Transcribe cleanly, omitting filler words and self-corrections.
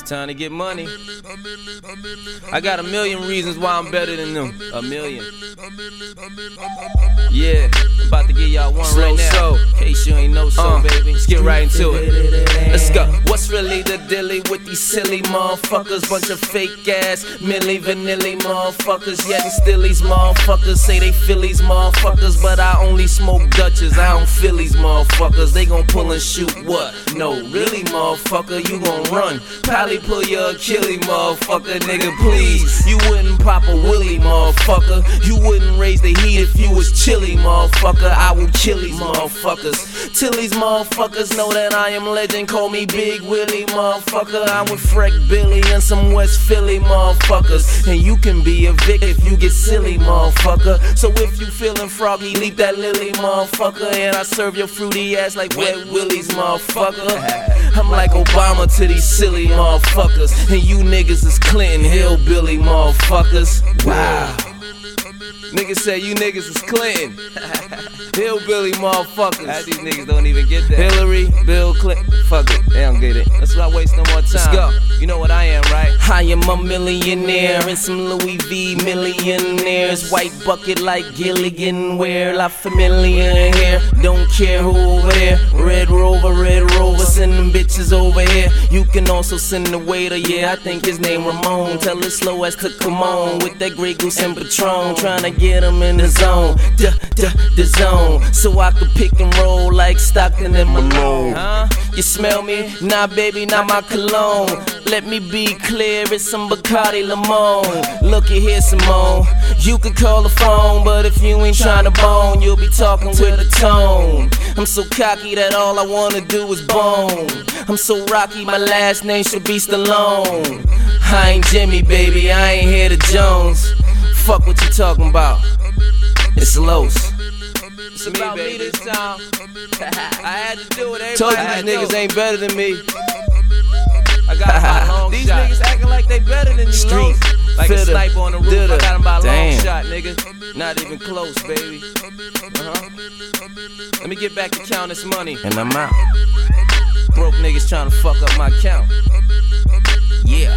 time to get money. I got a million reasons why I'm better than them. A million. Yeah, about to give y'all one slow right now. In case you ain't know so, baby. Let's get right into it. Let's go. What's really the dilly with these silly motherfuckers? Bunch of fake ass, Milli Vanilli motherfuckers. Yet and still these motherfuckers say they Phillies motherfuckers, but I only smoke Dutchess, I don't feel these motherfuckers. They gon' pull and shoot what? No, really motherfucker, you gon' run. Probably pull your Achilles motherfucker, nigga, please. You wouldn't pop a willy motherfucker. You wouldn't raise the heat if you was chilly motherfucker. I will kill these motherfuckers till these motherfuckers know that I am legend. Call me Big Willie motherfucker. I'm with Freck Billy and some West Philly motherfuckers. And you can be a Vic if you get silly motherfucker. So if you feelin' froggy, leave that lily motherfucker. And I serve your fruity ass like Wet Willies motherfucker. I'm like Obama to these silly motherfuckers. And you niggas is Clinton hillbilly motherfuckers. Wow. Niggas say you niggas is Clinton. Hillbilly motherfuckers. These niggas don't even get that. Hillary, Bill Clinton. Fuck it, they don't get it. Let's not waste no more time. Let's go. You know what I am, right? I am a millionaire and some Louis V millionaires. White bucket like Gilligan, wear La Familia here. Don't care who over there. Red Rover, send them bitches over here. You can also send the waiter, yeah, I think his name Ramon. Tell it slow as to come on with that Grey Goose and Patron. Tryna get him in the zone, the zone. So I could pick and roll like Stockton and Malone. Huh? You smell me? Nah, baby, not my cologne. Let me be clear, it's some Bacardi Limon. Looky here, Simone, you could call the phone, but if you ain't tryna bone, you'll be talking with a tone. I'm so cocky that all I wanna do is bone. I'm so rocky, my last name should be Stallone. I ain't Jimmy, baby, I ain't here to Jones. Fuck what you talking about. It's Los. It's about me this time. I had to do it. Told you these niggas ain't better than me. I got my long these shot. Niggas acting like they better than you. Street like a sniper on the roof. I got him by a long shot, nigga. Not even close, baby. Let me get back to count this money, and I'm out. Broke niggas trying to fuck up my count. Yeah.